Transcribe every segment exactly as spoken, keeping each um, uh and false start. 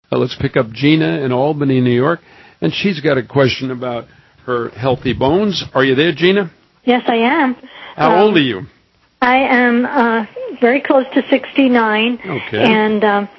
Uh, let's pick up Gina in Albany, New York, and she's got a question about her healthy bones. Are you there, Gina? Yes, I am. How um, old are you? I am uh, very close to sixty-nine, okay. and um,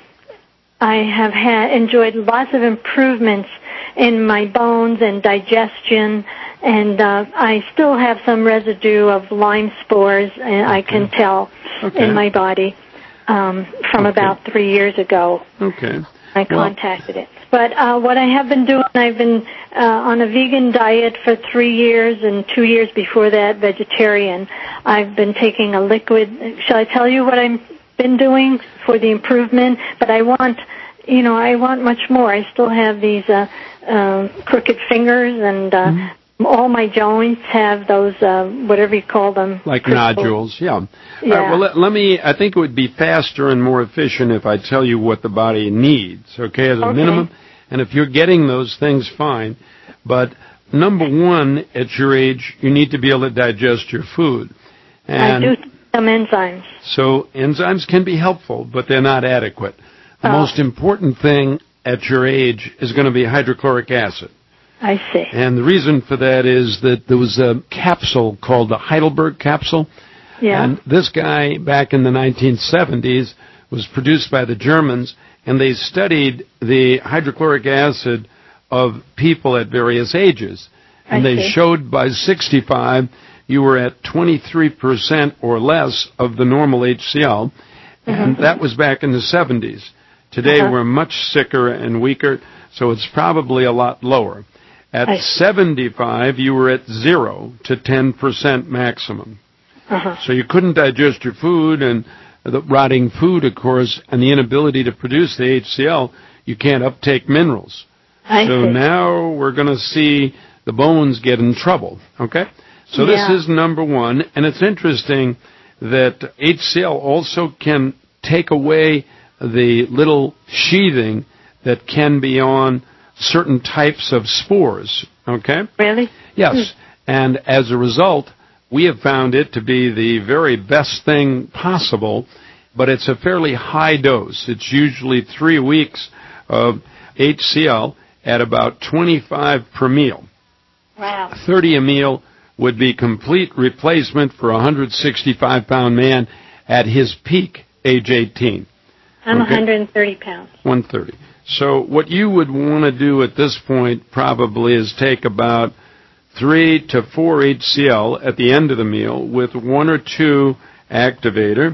I have had enjoyed lots of improvements in my bones and digestion, and uh, I still have some residue of Lyme spores, and okay. I can tell okay. in my body um, from okay. about three years ago. Okay. I contacted well, it. But uh, what I have been doing, I've been uh, on a vegan diet for three years, and two years before that, vegetarian. I've been taking a liquid. Shall I tell you what I've been doing for the improvement? But I want, you know, I want much more. I still have these uh, uh, crooked fingers, and uh, mm-hmm. all my joints have those, uh, whatever you call them. Like crystals. nodules, yeah. yeah. All right, well, let, let me, I think it would be faster and more efficient if I tell you what the body needs, okay, as a okay. minimum. And if you're getting those things, fine. But number one, at your age, you need to be able to digest your food. And I do some enzymes. So enzymes can be helpful, but they're not adequate. The oh. most important thing at your age is going to be hydrochloric acid. I see. And the reason for that is that there was a capsule called the Heidelberg capsule. Yeah. And this guy, back in the nineteen seventies, was produced by the Germans, and they studied the hydrochloric acid of people at various ages. And I they see. showed by sixty-five, you were at twenty-three percent or less of the normal H C L. And mm-hmm. that was back in the seventies. Today, uh-huh. we're much sicker and weaker, so it's probably a lot lower. At I seventy-five, you were at zero to ten percent maximum. Uh-huh. So you couldn't digest your food, and the rotting food, of course, and the inability to produce the H C L, you can't uptake minerals. I so see. now we're going to see the bones get in trouble, okay? So yeah. this is number one, and it's interesting that H C L also can take away the little sheathing that can be on certain types of spores, okay? Really? Yes, hmm. and as a result, we have found it to be the very best thing possible, but it's a fairly high dose. It's usually three weeks of H C L at about twenty-five per meal. Wow. thirty a meal would be complete replacement for a one hundred sixty-five pound man at his peak, age eighteen. I'm okay? one hundred thirty pounds. one hundred thirty. So what you would want to do at this point probably is take about three to four H C L at the end of the meal with one or two activator.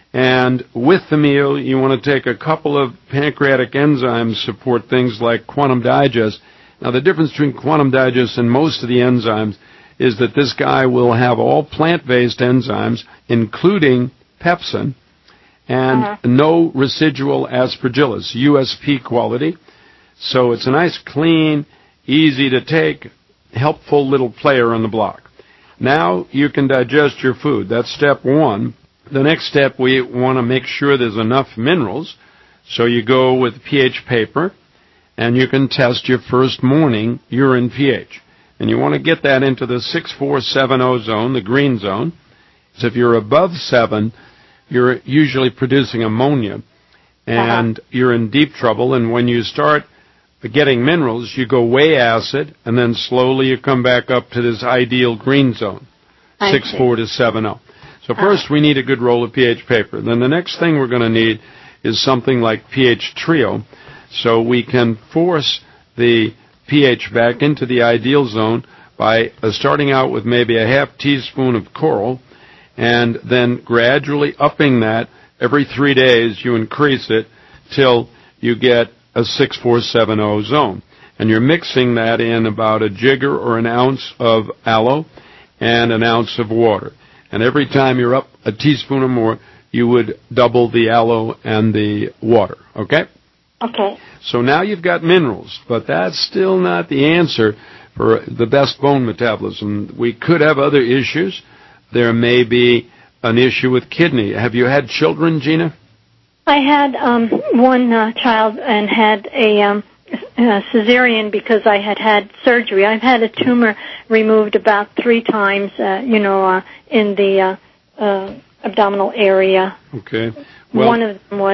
And with the meal, you want to take a couple of pancreatic enzymes support things like Quantum Digest. Now, the difference between Quantum Digest and most of the enzymes is that this guy will have all plant-based enzymes, including pepsin, and uh-huh. no residual aspergillus, U S P quality. So it's a nice, clean, easy to take, helpful little player on the block. Now you can digest your food. That's step one. The next step, we want to make sure there's enough minerals. So you go with pH paper, and you can test your first morning urine pH. And you want to get that into the six four seven zero zone, the green zone. So if you're above seven, you're usually producing ammonia, and uh-huh. you're in deep trouble. And when you start getting minerals, you go way acid, and then slowly you come back up to this ideal green zone, six four to seven zero. So first uh-huh. we need a good roll of pH paper. Then the next thing we're going to need is something like pH Trio, so we can force the pH back into the ideal zone by uh, starting out with maybe a half teaspoon of coral, and then gradually upping that. Every three days you increase it till you get a six four seven zero zone. And you're mixing that in about a jigger or an ounce of aloe and an ounce of water. And every time you're up a teaspoon or more, you would double the aloe and the water, okay? Okay. So now you've got minerals, but that's still not the answer for the best bone metabolism. We could have other issues. There may be an issue with kidney. Have you had children, Gina? I had um, one uh, child and had a um, uh, cesarean because I had had surgery. I've had a tumor removed about three times, uh, you know, uh, in the uh, uh, abdominal area. Okay. Well, one of them was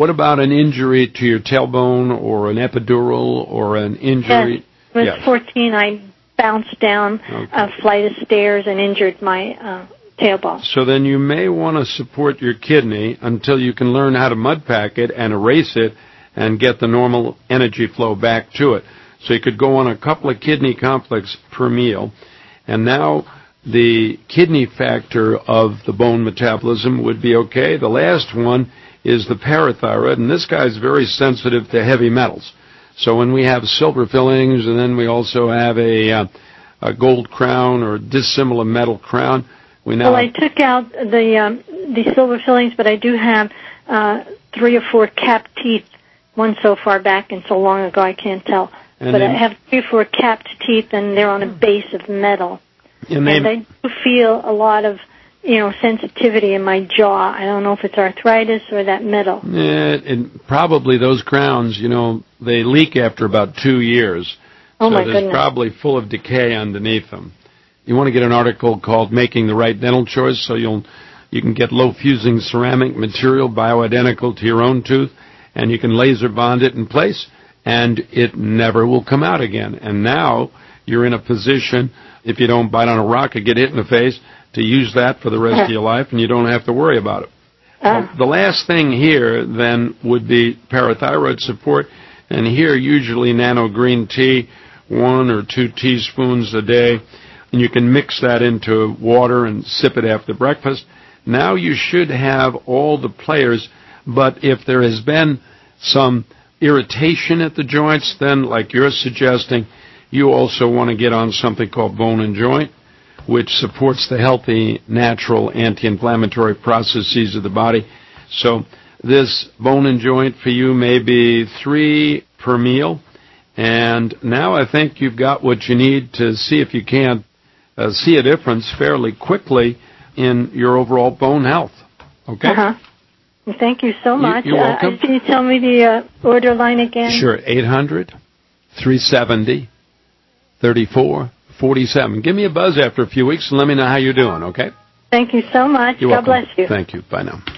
What about an injury to your tailbone or an epidural or an injury? Yes. When I was yes. fourteen, I bounced down okay. a flight of stairs and injured my uh, tailbone. So then you may want to support your kidney until you can learn how to mud pack it and erase it and get the normal energy flow back to it. So you could go on a couple of kidney complex per meal, and now the kidney factor of the bone metabolism would be okay. The last one is the parathyroid, and this guy's very sensitive to heavy metals. So when we have silver fillings, and then we also have a, uh, a gold crown or dissimilar metal crown, we now... Well, I took out the um, the silver fillings, but I do have uh, three or four capped teeth, one so far back and so long ago I can't tell. And but they, I have three or four capped teeth, and they're on a base of metal. And, and I do feel a lot of, you know, sensitivity in my jaw. I don't know if it's arthritis or that metal. Yeah, and probably those crowns, you know, they leak after about two years. Oh, so my there's goodness. Probably full of decay underneath them. You want to get an article called Making the Right Dental Choice, so you'll you can get low-fusing ceramic material bioidentical to your own tooth, and you can laser bond it in place, and it never will come out again. And now you're in a position, if you don't bite on a rock or get hit in the face, to use that for the rest of your life, and you don't have to worry about it. Uh. The last thing here, then, would be parathyroid support, and here usually nano green tea, one or two teaspoons a day, and you can mix that into water and sip it after breakfast. Now you should have all the players, but if there has been some irritation at the joints, then, like you're suggesting, you also want to get on something called Bone and Joint, which supports the healthy, natural, anti-inflammatory processes of the body. So this Bone and Joint for you may be three per meal, and now I think you've got what you need to see if you can't uh, see a difference fairly quickly in your overall bone health. Okay? Uh-huh. Well, thank you so much. You, you're welcome. Uh, can you tell me the uh, order line again? Sure, eight hundred, three seventy, thirty-four forty-seven. Give me a buzz after a few weeks and let me know how you're doing, okay? Thank you so much. You're God welcome. bless you. Thank you. Bye now.